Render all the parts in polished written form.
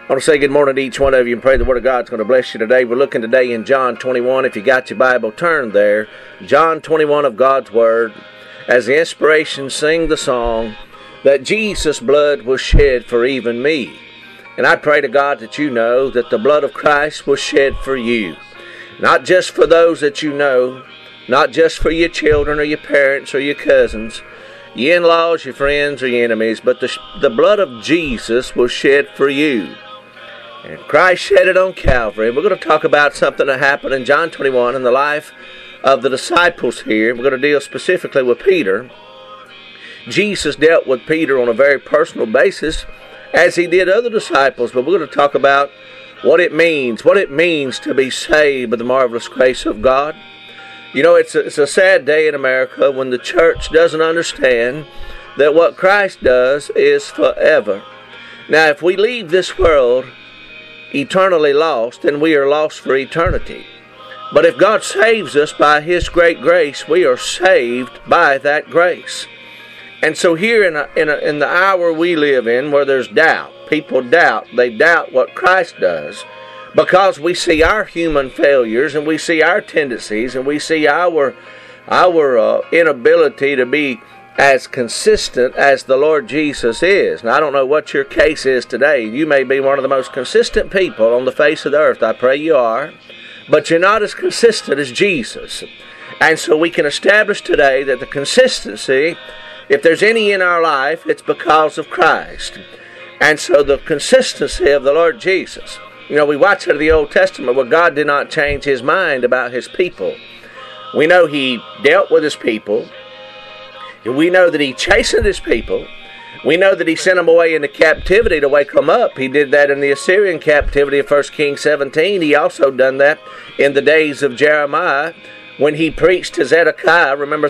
I want to say good morning to each one of you and pray the Word of God's going to bless you today. We're looking today in John 21. If you got your Bible, turn there. John 21 of God's Word. As the inspiration, sing the song that Jesus' blood was shed for even me. And I pray to God that you know that the blood of Christ was shed for you. Not just for those that you know, not just for your children or your parents or your cousins, your in-laws, your friends, or your enemies, but the blood of Jesus was shed for you. And Christ shed it on Calvary. We're going to talk about something that happened in John 21 in the life of the disciples here. We're going to deal specifically with Peter. Jesus dealt with Peter on a very personal basis, as he did other disciples, but we're going to talk about what it means to be saved by the marvelous grace of God. You know, it's a sad day in America when the church doesn't understand that what Christ does is forever. Now, if we leave this world eternally lost, then we are lost for eternity. But if God saves us by His great grace, we are saved by that grace. And so here in the hour we live in, where there's doubt, people doubt. They doubt what Christ does because we see our human failures and we see our tendencies and we see our inability to be as consistent as the Lord Jesus is. Now, I don't know what your case is today. You may be one of the most consistent people on the face of the earth. I pray you are. But you're not as consistent as Jesus. And so we can establish today that the consistency, if there's any in our life, it's because of Christ. And so the consistency of the Lord Jesus. You know, we watch out of the Old Testament where God did not change His mind about His people. We know He dealt with His people. We know that He chastened His people. We know that He sent them away into captivity to wake them up. He did that in the Assyrian captivity of 1 Kings 17. He also done that in the days of Jeremiah when he preached to Zedekiah. Remember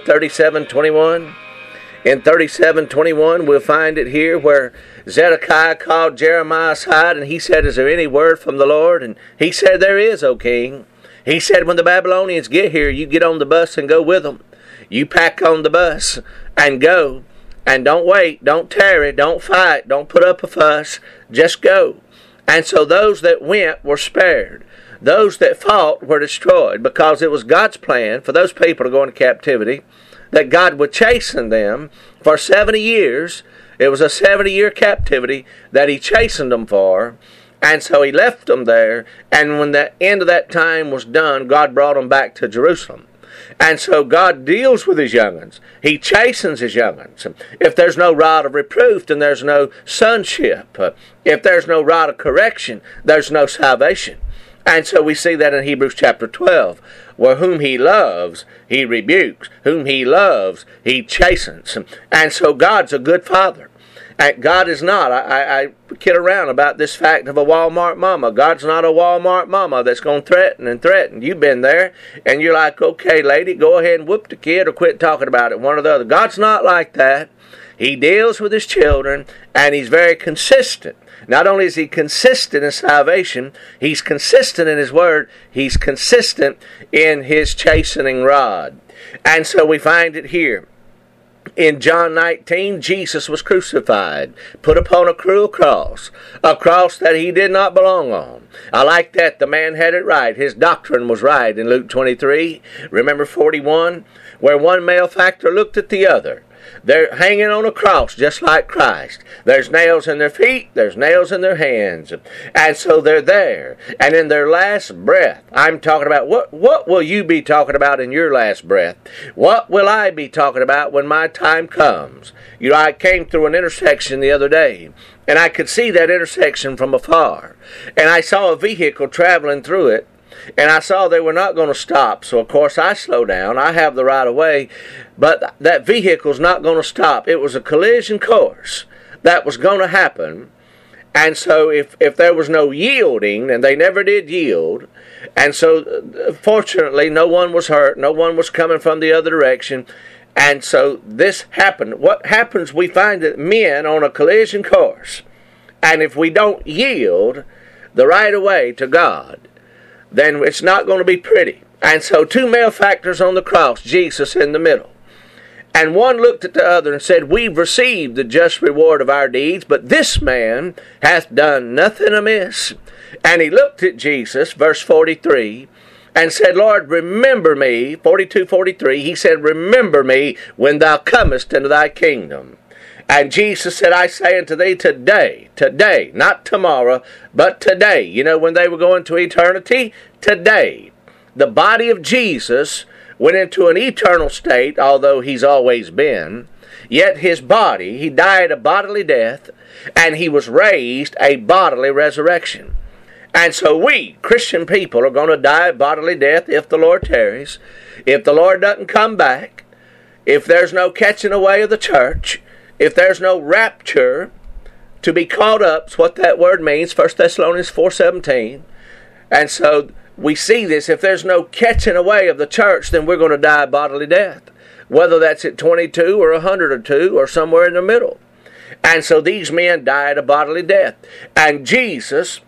37:21? In 37:21, we'll find it here where Zedekiah called Jeremiah aside and he said, "Is there any word from the Lord?" And he said, "There is, O king." He said, "When the Babylonians get here, you get on the bus and go with them. You pack on the bus and go. And don't wait, don't tarry, don't fight, don't put up a fuss. Just go." And so those that went were spared. Those that fought were destroyed, because it was God's plan for those people to go into captivity, that God would chasten them for 70 years. It was a 70-year captivity that He chastened them for. And so He left them there. And when the end of that time was done, God brought them back to Jerusalem. And so God deals with His young'uns. He chastens His young'uns. If there's no rod of reproof, then there's no sonship. If there's no rod of correction, there's no salvation. And so we see that in Hebrews chapter 12, where whom He loves, He rebukes. Whom He loves, He chastens. And so God's a good Father. And God is not. I kid around about this fact of a Walmart mama. God's not a Walmart mama that's going to threaten and threaten. You've been there, and you're like, "Okay, lady, go ahead and whoop the kid or quit talking about it," one or the other. God's not like that. He deals with His children, and He's very consistent. Not only is He consistent in salvation, He's consistent in His word, He's consistent in His chastening rod. And so we find it here. In John 19, Jesus was crucified, put upon a cruel cross, a cross that He did not belong on. I like that. The man had it right. His doctrine was right in Luke 23. Remember 41, where one malefactor looked at the other. They're hanging on a cross just like Christ. There's nails in their feet. There's nails in their hands. And so they're there. And in their last breath, I'm talking about, what will you be talking about in your last breath? What will I be talking about when my time comes? You know, I came through an intersection the other day, and I could see that intersection from afar. And I saw a vehicle traveling through it. And I saw they were not going to stop, so of course I slow down. I have the right of way, but that vehicle's not going to stop. It was a collision course that was going to happen, and so if there was no yielding, and they never did yield, and so fortunately no one was hurt, no one was coming from the other direction, and so this happened. What happens, we find that men on a collision course, and if we don't yield the right of way to God, then it's not going to be pretty. And so two malefactors on the cross, Jesus in the middle. And one looked at the other and said, We've received the just reward of our deeds, but this man hath done nothing amiss. And he looked at Jesus, verse 43, and said, Lord, remember me, 42:43, he said, remember me when thou comest into thy kingdom. And Jesus said, I say unto thee today, not tomorrow, but today. You know, when they were going to eternity, today. The body of Jesus went into an eternal state, although he's always been. Yet his body, he died a bodily death, and he was raised a bodily resurrection. And so we, Christian people, are going to die a bodily death if the Lord tarries, if the Lord doesn't come back, if there's no catching away of the church, if there's no rapture to be caught up. That's what that word means, 1 Thessalonians 4:17. And so we see this. If there's no catching away of the church, then we're going to die a bodily death, whether that's at 22 or 102 or somewhere in the middle. And so these men died a bodily death. And Jesus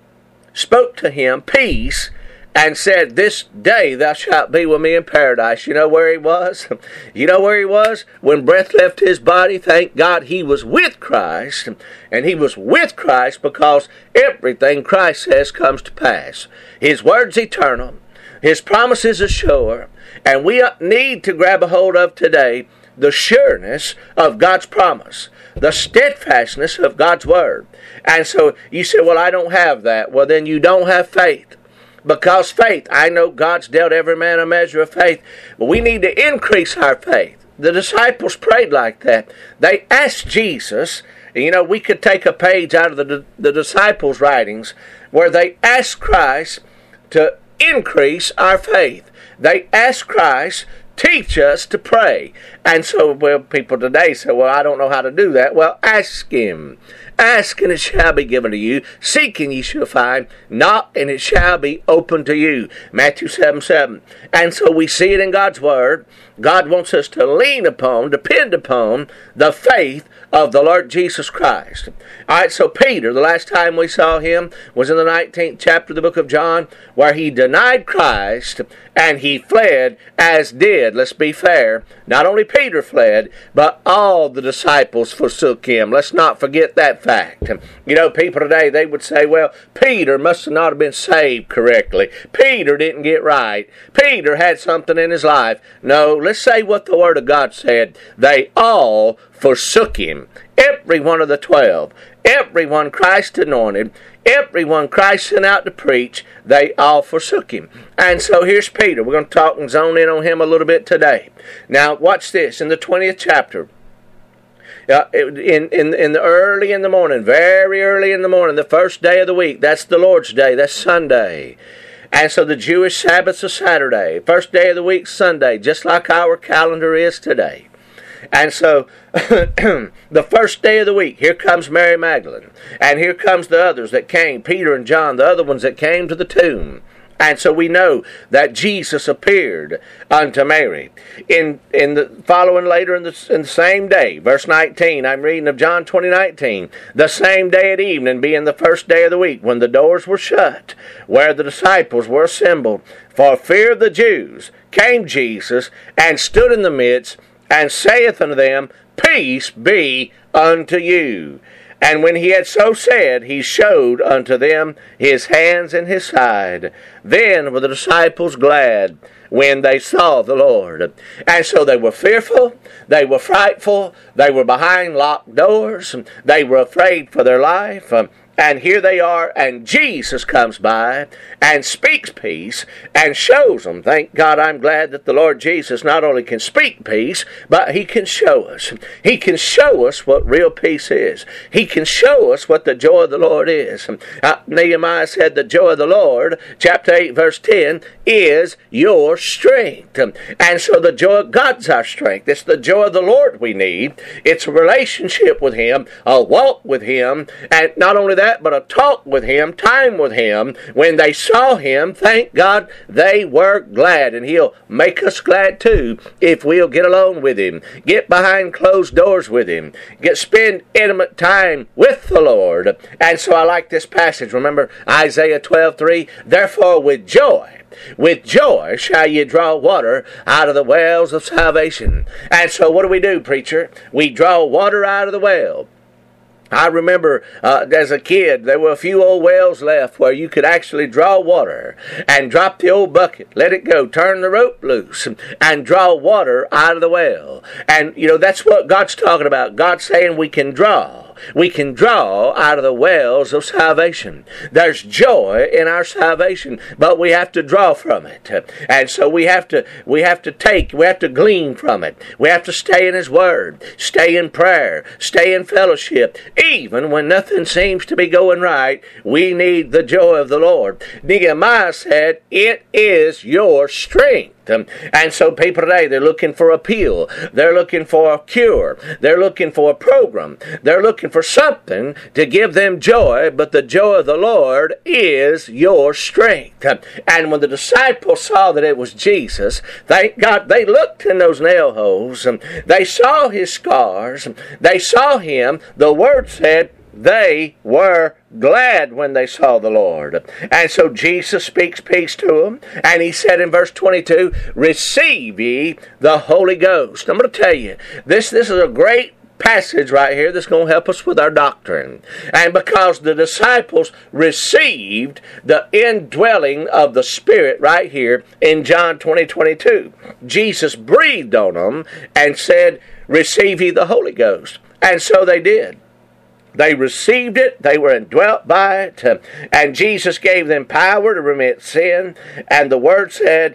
spoke to him peace and said, This day thou shalt be with me in paradise. You know where he was? You know where he was? When breath left his body, thank God he was with Christ. And he was with Christ because everything Christ says comes to pass. His word's eternal. His promises are sure. And we need to grab a hold of today the sureness of God's promise, the steadfastness of God's word. And so you say, well, I don't have that. Well, then you don't have faith. Because faith, I know God's dealt every man a measure of faith, but we need to increase our faith. The disciples prayed like that. They asked Jesus, you know, we could take a page out of the disciples' writings where they asked Christ to increase our faith. They asked Christ, teach us to pray. And so, well, people today say, well, I don't know how to do that. Well, ask him. Ask, and it shall be given to you. Seek, and ye shall find. Knock, and it shall be open to you. Matthew 7:7. And so we see it in God's word. God wants us to lean upon, depend upon the faith of the Lord Jesus Christ. All right, so Peter, the last time we saw him was in the 19th chapter of the book of John, where he denied Christ and he fled, as did, let's be fair, not only Peter fled, but all the disciples forsook him. Let's not forget that fact. You know, people today, they would say, well, Peter must not have been saved correctly. Peter didn't get right. Peter had something in his life. No, let's say what the Word of God said. They all forsook him. Every one of the 12. Everyone Christ anointed. Everyone Christ sent out to preach. They all forsook him. And so here's Peter. We're going to talk and zone in on him a little bit today. Now, watch this. In the 20th chapter, in the early in the morning, very early in the morning, the first day of the week, that's the Lord's Day, that's Sunday. And so the Jewish Sabbath's a Saturday. First day of the week, Sunday, just like our calendar is today. And so, the first day of the week, here comes Mary Magdalene. And here comes the others that came, Peter and John, the other ones that came to the tomb. And so we know that Jesus appeared unto Mary. In the following later in the same day, verse 19, I'm reading of John 20:19. The same day at evening, being the first day of the week, when the doors were shut, where the disciples were assembled, for fear of the Jews, came Jesus, and stood in the midst, and saith unto them, Peace be unto you. And when he had so said, he showed unto them his hands and his side. Then were the disciples glad when they saw the Lord. And so they were fearful, they were frightful, they were behind locked doors, they were afraid for their life. And here they are, and Jesus comes by and speaks peace and shows them. Thank God, I'm glad that the Lord Jesus not only can speak peace, but he can show us. He can show us what real peace is. He can show us what the joy of the Lord is. Nehemiah said, the joy of the Lord, chapter 8, verse 10, is your strength. And so the joy of God's our strength. It's the joy of the Lord we need. It's a relationship with him, a walk with him, and not only that, but a talk with him, time with him. When they saw him, thank God, they were glad. And he'll make us glad too if we'll get alone with him, get behind closed doors with him, spend intimate time with the Lord. And so I like this passage. Remember Isaiah 12:3, therefore with joy With joy shall ye draw water out of the wells of salvation. And so what do, preacher? We draw water out of the well. I remember as a kid, there were a few old wells left where you could actually draw water and drop the old bucket, let it go, turn the rope loose, and draw water out of the well. And, that's what God's talking about. God's saying we can draw. We can draw out of the wells of salvation. There's joy in our salvation, but we have to draw from it. And so we have to glean from it. We have to stay in His Word, stay in prayer, stay in fellowship. Even when nothing seems to be going right, we need the joy of the Lord. Nehemiah said, it is your strength. And so people today, they're looking for a pill. They're looking for a cure. They're looking for a program. They're looking for something to give them joy, but the joy of the Lord is your strength. And when the disciples saw that it was Jesus, thank God, they looked in those nail holes. They saw His scars. They saw Him. The Word said, they were glad when they saw the Lord. And so Jesus speaks peace to them. And He said in verse 22, receive ye the Holy Ghost. I'm going to tell you, this is a great passage right here that's going to help us with our doctrine. And because the disciples received the indwelling of the Spirit right here in John 20:22. Jesus breathed on them and said, receive ye the Holy Ghost. And so they did. They received it. They were indwelt by it. And Jesus gave them power to remit sin. And the Word said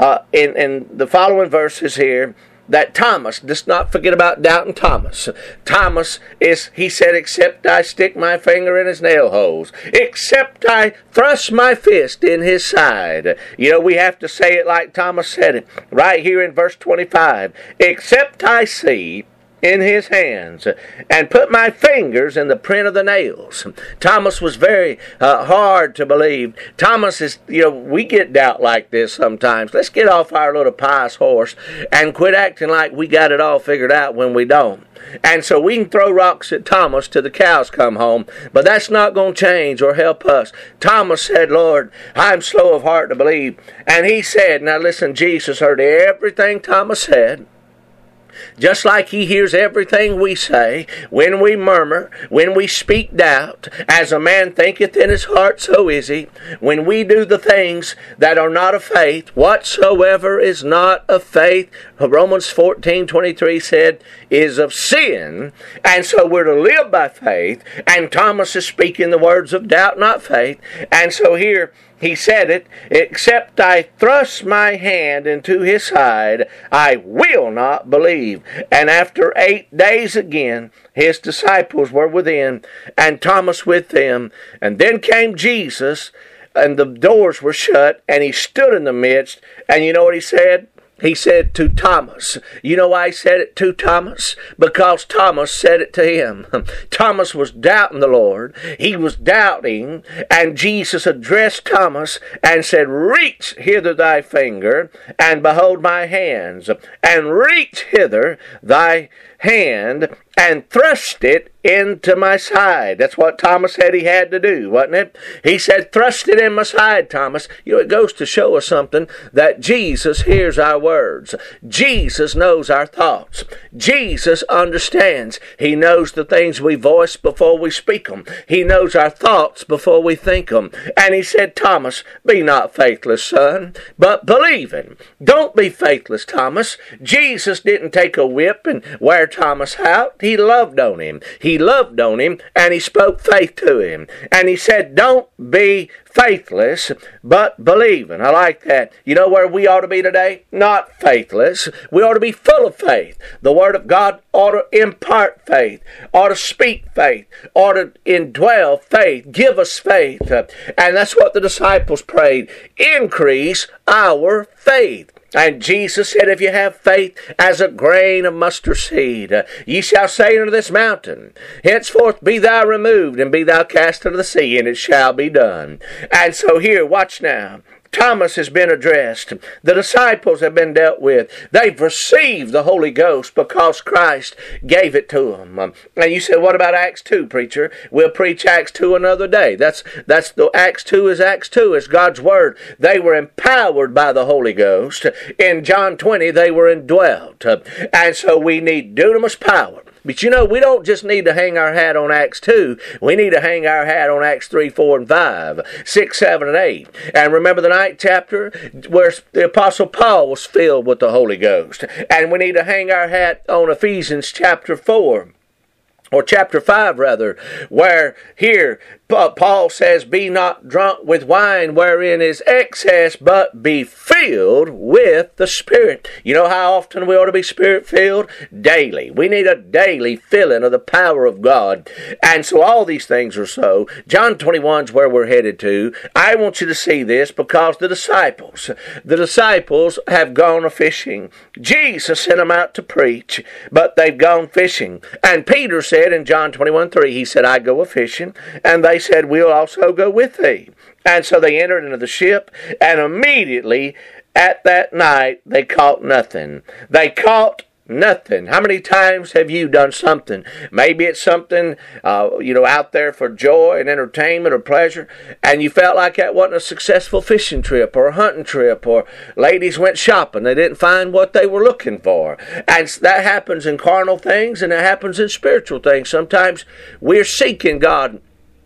in the following verses here that Thomas, let's not forget about doubting Thomas. Thomas he said, except I stick my finger in his nail holes, except I thrust my fist in his side. We have to say it like Thomas said it right here in verse 25. Except I see in his hands and put my fingers in the print of the nails. Thomas was very hard to believe. Thomas is, we get doubt like this sometimes. Let's get off our little pious horse and quit acting like we got it all figured out when we don't. And so we can throw rocks at Thomas till the cows come home, but that's not going to change or help us. Thomas said, Lord, I'm slow of heart to believe. And he said, now listen, Jesus heard everything Thomas said. Just like He hears everything we say, when we murmur, when we speak doubt, as a man thinketh in his heart, so is he. When we do the things that are not of faith, whatsoever is not of faith, Romans 14:23 said, is of sin. And so we're to live by faith, and Thomas is speaking the words of doubt, not faith. And so here, he said it, except I thrust my hand into his side, I will not believe. And after 8 days again, his disciples were within, and Thomas with them. And then came Jesus, and the doors were shut, and He stood in the midst. And you know what He said? He said to Thomas. You know why He said it to Thomas? Because Thomas said it to Him. Thomas was doubting the Lord. He was doubting, and Jesus addressed Thomas and said, reach hither thy finger, and behold my hands, and reach hither thy hand, and thrust it into my side. That's what Thomas said he had to do, wasn't it? He said, thrust it in my side, Thomas. It goes to show us something, that Jesus hears our words. Jesus knows our thoughts. Jesus understands. He knows the things we voice before we speak them. He knows our thoughts before we think them. And He said, Thomas, be not faithless, son, but believing. Don't be faithless, Thomas. Jesus didn't take a whip and wear Thomas out. He loved on him. He loved on him, and He spoke faith to him. And He said, don't be faithless, but believing. I like that. You know where we ought to be today? Not faithless. We ought to be full of faith. The Word of God ought to impart faith, ought to speak faith, ought to indwell faith, give us faith. And that's what the disciples prayed. Increase our faith. And Jesus said, if you have faith as a grain of mustard seed, ye shall say unto this mountain, henceforth be thou removed, and be thou cast into the sea, and it shall be done. And so here, watch now. Thomas has been addressed. The disciples have been dealt with. They've received the Holy Ghost because Christ gave it to them. And you said, what about Acts 2, preacher? We'll preach Acts 2 another day. That's the Acts 2 is Acts 2. It's God's Word. They were empowered by the Holy Ghost. In John 20, they were indwelt. And so we need dunamis power. But you know, we don't just need to hang our hat on Acts 2. We need to hang our hat on Acts 3, 4, and 5, 6, 7, and 8. And remember the 9th chapter where the Apostle Paul was filled with the Holy Ghost. And we need to hang our hat on Ephesians chapter 4. Or chapter 5, rather, where here Paul says, be not drunk with wine wherein is excess, but be filled with the Spirit. You know how often we ought to be Spirit-filled? Daily. We need a daily filling of the power of God. And so all these things are so. John 21 is where we're headed to. I want you to see this because the disciples have gone a-fishing. Jesus sent them out to preach, but they've gone fishing. And Peter said in John 21:3, he said, I go a-fishing. And they said, we'll also go with thee. And so they entered into the ship, and immediately at that night they caught nothing. They caught nothing. How many times have you done something? Maybe it's something, out there for joy and entertainment or pleasure, and you felt like that wasn't a successful fishing trip or a hunting trip, or ladies went shopping. They didn't find what they were looking for. And that happens in carnal things, and it happens in spiritual things. Sometimes we're seeking God,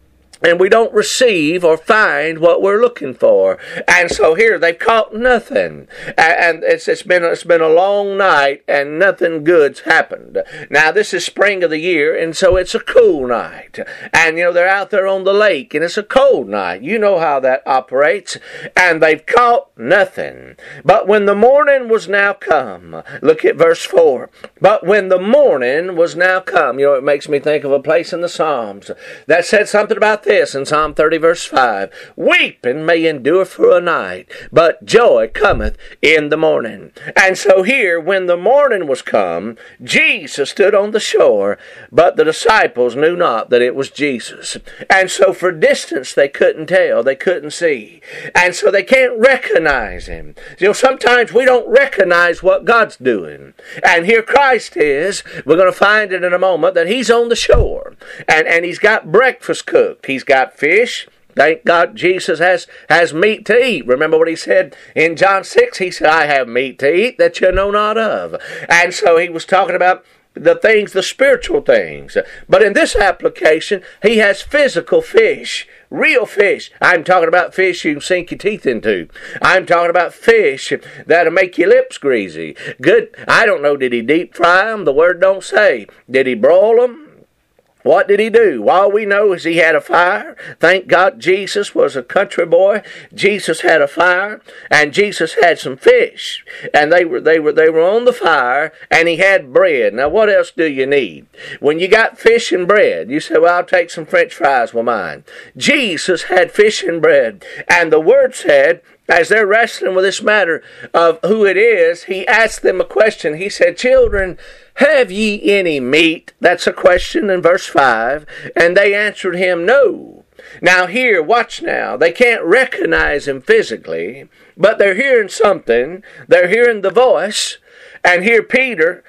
and we don't receive or find what we're looking for. And so here, they've caught nothing. And it's been a long night, and nothing good's happened. Now, this is spring of the year, and so it's a cool night. And, they're out there on the lake, and it's a cold night. You know how that operates. And they've caught nothing. But when the morning was now come, look at verse 4. But when the morning was now come, it makes me think of a place in the Psalms that said something about this in Psalm 30 verse 5. Weeping may endure for a night, but joy cometh in the morning. And so here, when the morning was come, Jesus stood on the shore, but the disciples knew not that it was Jesus. And so for distance they couldn't tell, they couldn't see. And so they can't recognize him. Sometimes we don't recognize what God's doing. And here Christ is. We're going to find it in a moment that he's on the shore. And he's got breakfast cooked. He's got fish. Thank God Jesus has meat to eat. Remember what he said in John 6? He said, I have meat to eat that you know not of. And so he was talking about the things, the spiritual things. But in this application, he has physical fish. Real fish. I'm talking about fish you can sink your teeth into. I'm talking about fish that'll make your lips greasy. Good. I don't know, did he deep fry them? The word don't say. Did he broil them? What did he do? All we know is he had a fire. Thank God Jesus was a country boy. Jesus had a fire, and Jesus had some fish. And they were on the fire, and he had bread. Now, what else do you need? When you got fish and bread, you say, well, I'll take some French fries with mine. Jesus had fish and bread. And the word said, as they're wrestling with this matter of who it is, he asked them a question. He said, children, have ye any meat? That's a question in verse 5. And they answered him, no. Now here, watch now. They can't recognize him physically, but they're hearing something. They're hearing the voice. And here Peter,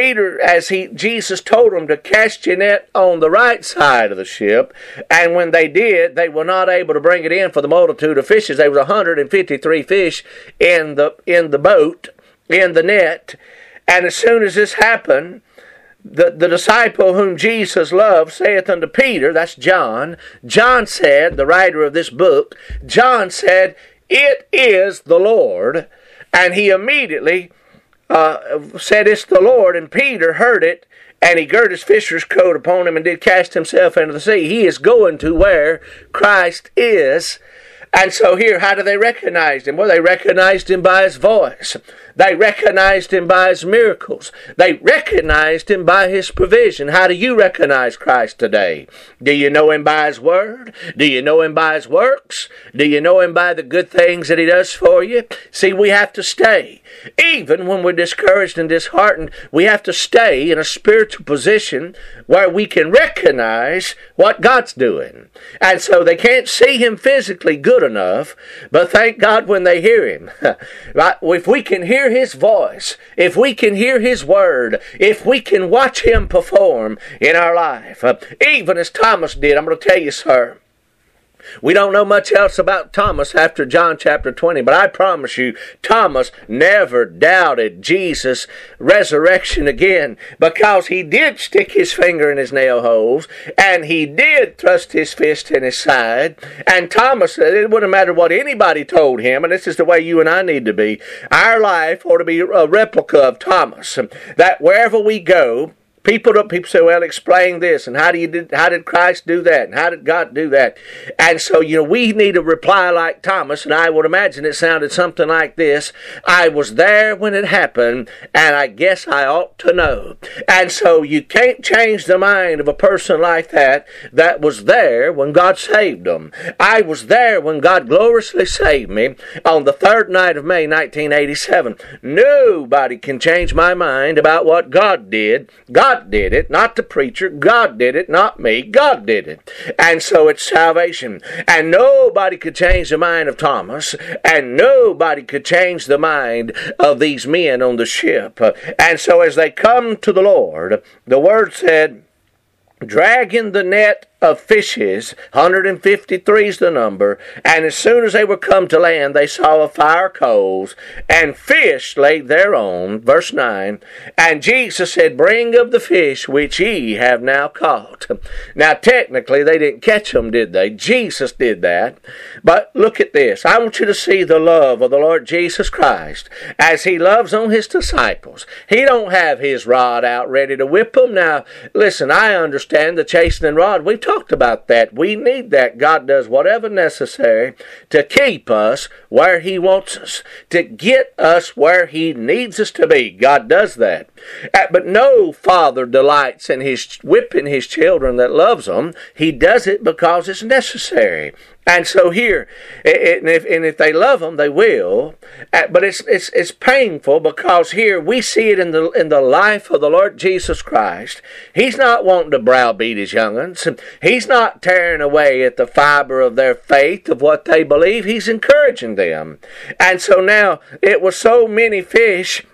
as Jesus told them to cast your net on the right side of the ship, and when they did, they were not able to bring it in for the multitude of fishes. There was 153 fish in the boat, in the net. And as soon as this happened, the disciple whom Jesus loved saith unto Peter, that's John. John said, the writer of this book, John said, it is the Lord. And he immediately said, it's the Lord. And Peter heard it, and he girt his fisher's coat upon him and did cast himself into the sea. He is going to where Christ is. And so here, how do they recognize him? Well, they recognized him by his voice. They recognized Him by His miracles. They recognized Him by His provision. How do you recognize Christ today? Do you know Him by His Word? Do you know Him by His works? Do you know Him by the good things that He does for you? See, we have to stay. Even when we're discouraged and disheartened, we have to stay in a spiritual position where we can recognize what God's doing. And so they can't see Him physically good enough, but thank God when they hear Him. Right? If we can hear His voice, if we can hear His Word, if we can watch Him perform in our life, even as Thomas did, I'm going to tell you, sir, we don't know much else about Thomas after John chapter 20, but I promise you, Thomas never doubted Jesus' resurrection again, because he did stick his finger in his nail holes, and he did thrust his fist in his side. And Thomas said it wouldn't matter what anybody told him, and this is the way you and I need to be. Our life ought to be a replica of Thomas, that wherever we go, People say, well, explain this, and how did Christ do that, and how did God do that? And so, we need to reply like Thomas, and I would imagine it sounded something like this: I was there when it happened, and I guess I ought to know. And so you can't change the mind of a person like that was there when God saved them. I was there when God gloriously saved me on the 3rd night of May, 1987. Nobody can change my mind about what God did. God did it, not the preacher. God did it, not me. God did it. And so it's salvation. And nobody could change the mind of Thomas, and nobody could change the mind of these men on the ship. And so as they come to the Lord, the Word said, dragging the net of fishes, 153 is the number, and as soon as they were come to land, they saw a fire coals, and fish laid thereon. Verse 9, and Jesus said, bring of the fish which ye have now caught. Now, technically, they didn't catch them, did they? Jesus did that. But look at this. I want you to see the love of the Lord Jesus Christ as He loves on His disciples. He don't have His rod out ready to whip them. Now, listen, I understand the chastening rod. We've talked about that. We need that. God does whatever necessary to keep us where He wants us, to get us where He needs us to be. God does that. But no father delights in whipping his children that loves them. He does it because it's necessary. And so here, if they love them, they will. But it's painful, because here we see it in the life of the Lord Jesus Christ. He's not wanting to browbeat His young'uns. He's not tearing away at the fiber of their faith, of what they believe. He's encouraging them. And so now, it was so many fish,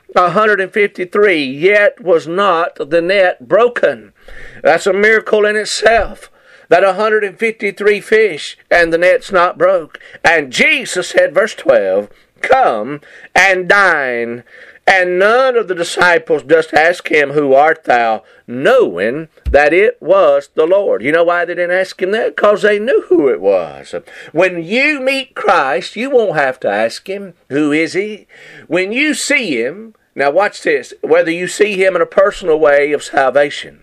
153, yet was not the net broken. That's a miracle in itself, that 153 fish and the net's not broke. And Jesus said, verse 12, come and dine. And none of the disciples just asked Him, who art thou, knowing that it was the Lord. You know why they didn't ask Him that? Because they knew who it was. When you meet Christ, you won't have to ask Him, who is He? When you see Him, now watch this, whether you see Him in a personal way of salvation,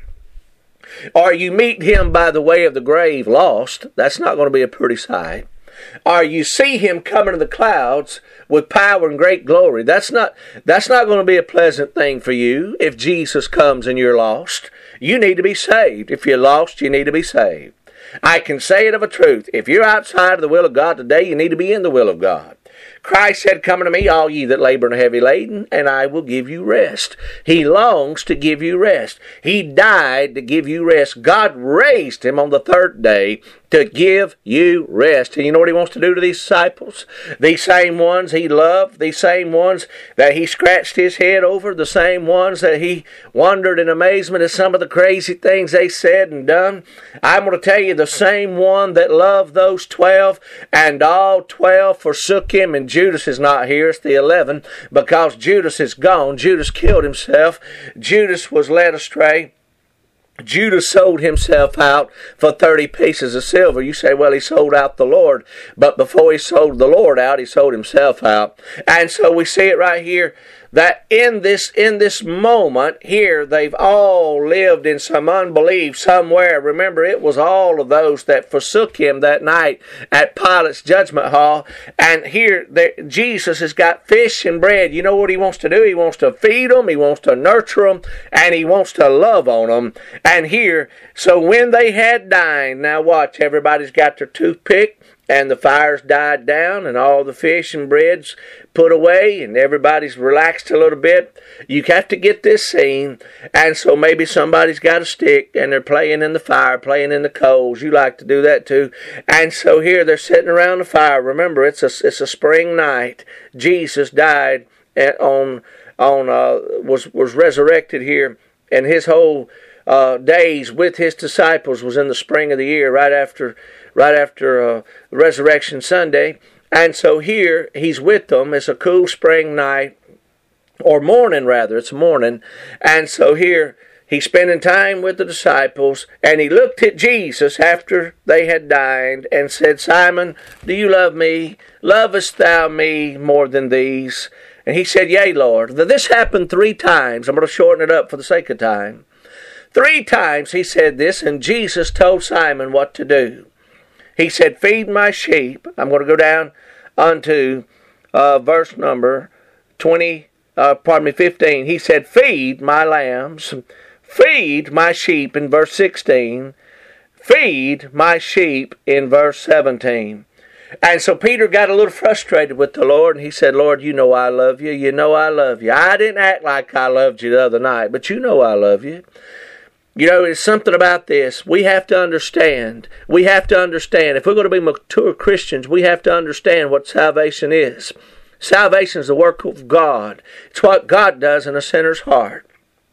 or you meet Him by the way of the grave lost, that's not going to be a pretty sight. Or you see Him coming in the clouds with power and great glory, that's not going to be a pleasant thing for you. If Jesus comes and you're lost, you need to be saved. If you're lost, you need to be saved. I can say it of a truth. If you're outside of the will of God today, you need to be in the will of God. Christ said, come unto me, all ye that labor and are heavy laden, and I will give you rest. He longs to give you rest. He died to give you rest. God raised Him on the 3rd day to give you rest. And you know what He wants to do to these disciples? These same ones He loved, these same ones that He scratched His head over, the same ones that He wondered in amazement at some of the crazy things they said and done. I'm going to tell you, the same one that loved those 12, and all 12 forsook Him, and Judas is not here. It's the 11, because Judas is gone. Judas killed himself. Judas was led astray. Judas sold himself out for 30 pieces of silver. You say, well, he sold out the Lord. But before he sold the Lord out, he sold himself out. And so we see it right here. that in this moment here, they've all lived in some unbelief somewhere. Remember, it was all of those that forsook him that night at Pilate's judgment hall. And here, Jesus has got fish and bread. You know what he wants to do? He wants to feed them, he wants to nurture them, and he wants to love on them. And here, so when they had dined, now watch, everybody's got their toothpick, and the fires died down, and all the fish and bread's put away, and everybody's relaxed a little bit. You have to get this scene, and so maybe somebody's got a stick, and they're playing in the fire, playing in the coals. You like to do that too. And so here they're sitting around the fire. Remember, it's a spring night. Jesus died was resurrected here, and his whole days with his disciples was in the spring of the year, right after Resurrection Sunday. And so here he's with them. It's a cool spring night, or morning rather. It's morning. And so here he's spending time with the disciples, and he looked at Jesus after they had dined and said, "Simon, do you love me? Lovest thou me more than these?" And he said, "Yea, Lord." This happened 3 times. I'm going to shorten it up for the sake of time. 3 times he said this, and Jesus told Simon what to do. He said, "Feed my sheep." I'm going to go down unto verse number 15. He said, "Feed my lambs, feed my sheep," in verse 16. "Feed my sheep," in verse 17. And so Peter got a little frustrated with the Lord, and he said, "Lord, you know I love you. You know I love you. I didn't act like I loved you the other night, but you know I love you." You know, it's something about this. We have to understand. If we're going to be mature Christians, we have to understand what salvation is. Salvation is the work of God. It's what God does in a sinner's heart.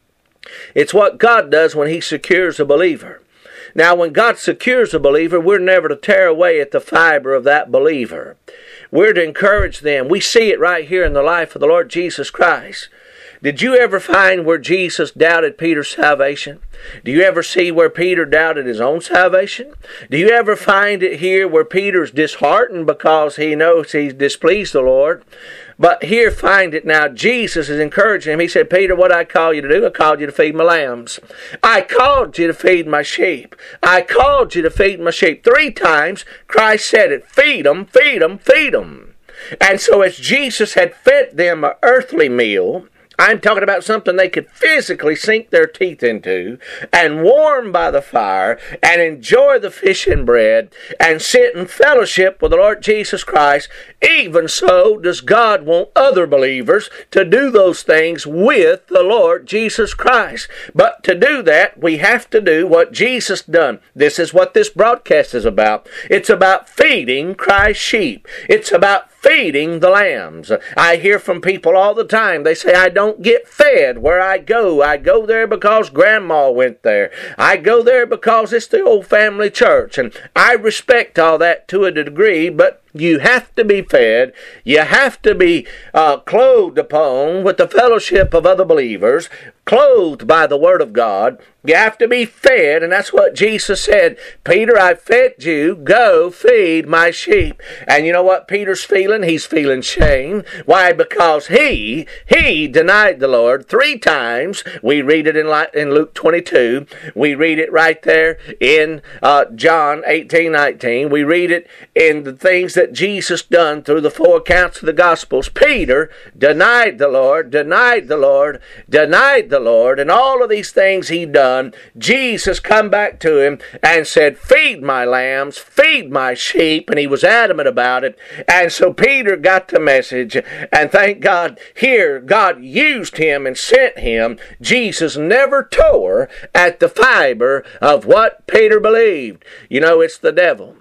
It's what God does when he secures a believer. Now, when God secures a believer, we're never to tear away at the fiber of that believer. We're to encourage them. We see it right here in the life of the Lord Jesus Christ. Did you ever find where Jesus doubted Peter's salvation? Do you ever see where Peter doubted his own salvation? Do you ever find it here where Peter's disheartened because he knows he's displeased the Lord? But here, find it now. Jesus is encouraging him. He said, "Peter, what I call you to do? I called you to feed my lambs. I called you to feed my sheep. I called you to feed my sheep." 3 times Christ said it. Feed them, feed them, feed them. And so as Jesus had fed them an earthly meal, I'm talking about something they could physically sink their teeth into and warm by the fire and enjoy the fish and bread and sit in fellowship with the Lord Jesus Christ. Even so does God want other believers to do those things with the Lord Jesus Christ. But to do that, we have to do what Jesus done. This is what this broadcast is about. It's about feeding Christ's sheep. It's about feeding the lambs. I hear from people all the time. They say, "I don't get fed where I go. I go there because Grandma went there. I go there because it's the old family church." And I respect all that to a degree, but you have to be fed. You have to be clothed upon with the fellowship of other believers, clothed by the Word of God. You have to be fed, and that's what Jesus said. "Peter, I fed you. Go feed my sheep." And you know what Peter's feeling? He's feeling shame. Why? Because he denied the Lord 3 times. We read it in Luke 22. We read it right there in John 18:19. We read it in the things that Jesus done through the 4 accounts of the Gospels. Peter denied the Lord, denied the Lord, denied the Lord, and all of these things he done. Jesus come back to him and said, "Feed my lambs, feed my sheep," and he was adamant about it. And so Peter got the message, and thank God, here God used him and sent him. Jesus never tore at the fiber of what Peter believed. You know, it's the devil.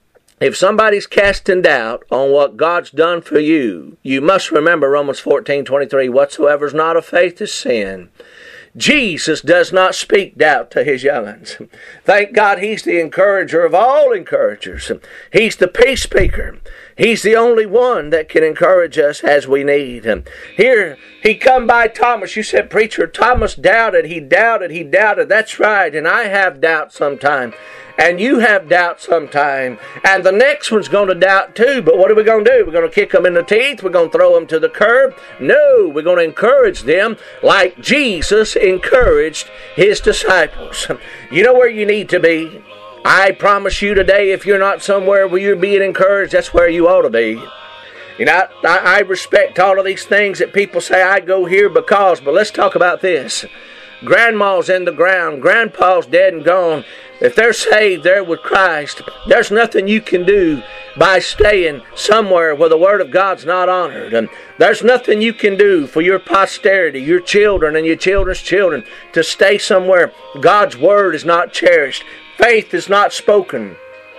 If somebody's casting doubt on what God's done for you, you must remember Romans 14:23, "Whatsoever is not of faith is sin." Jesus does not speak doubt to his young'uns. Thank God he's the encourager of all encouragers. He's the peace speaker. He's the only one that can encourage us as we need. Here, he come by Thomas. You said, "Preacher, Thomas doubted. He doubted. That's right, and I have doubt sometimes. and you have doubt sometime, and the next one's going to doubt too. But what are we going to do? We're going to kick them in the teeth? We're going to throw them to the curb? No, we're going to encourage them like Jesus encouraged his disciples. You know where you need to be? I promise you today, if you're not somewhere where you're being encouraged, that's where you ought to be. You know, I respect all of these things that people say, I go here because, but let's talk about this. Grandma's in the ground. Grandpa's dead and gone. If they're saved, they're with Christ. There's nothing you can do by staying somewhere where the Word of God's not honored. And there's nothing you can do for your posterity, your children and your children's children, to stay somewhere God's Word is not cherished. Faith is not spoken.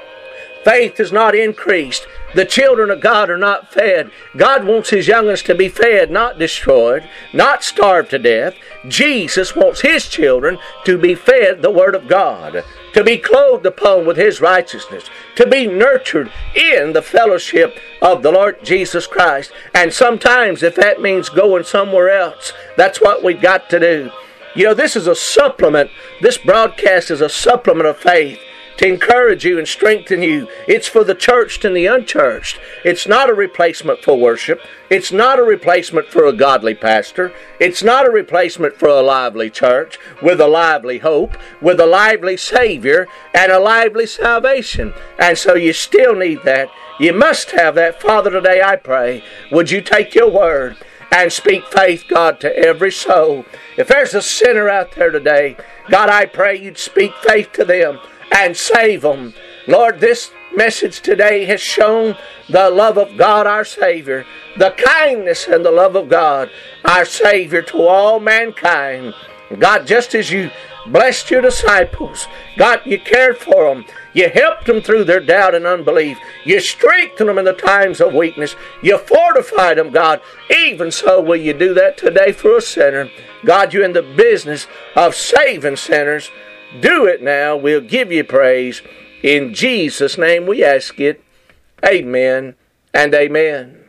Faith is not increased. The children of God are not fed. God wants His young'uns to be fed, not destroyed, not starved to death. Jesus wants His children to be fed the Word of God, to be clothed upon with His righteousness, to be nurtured in the fellowship of the Lord Jesus Christ. And sometimes, if that means going somewhere else, that's what we've got to do. You know, this is a supplement. This broadcast is a supplement of faith to encourage you and strengthen you. It's for the churched and the unchurched. It's not a replacement for worship. It's not a replacement for a godly pastor. It's not a replacement for a lively church with a lively hope, with a lively Savior, and a lively salvation. And so you still need that. You must have that. Father, today I pray, would you take your word and speak faith, God, to every soul. If there's a sinner out there today, God, I pray you'd speak faith to them and save them. Lord, this message today has shown the love of God our Savior, the kindness and the love of God our Savior to all mankind. God, just as you blessed your disciples, God, you cared for them. You helped them through their doubt and unbelief. You strengthened them in the times of weakness. You fortified them, God. Even so will you do that today for a sinner. God, you're in the business of saving sinners. Do it now. We'll give you praise. In Jesus' name we ask it. Amen and amen.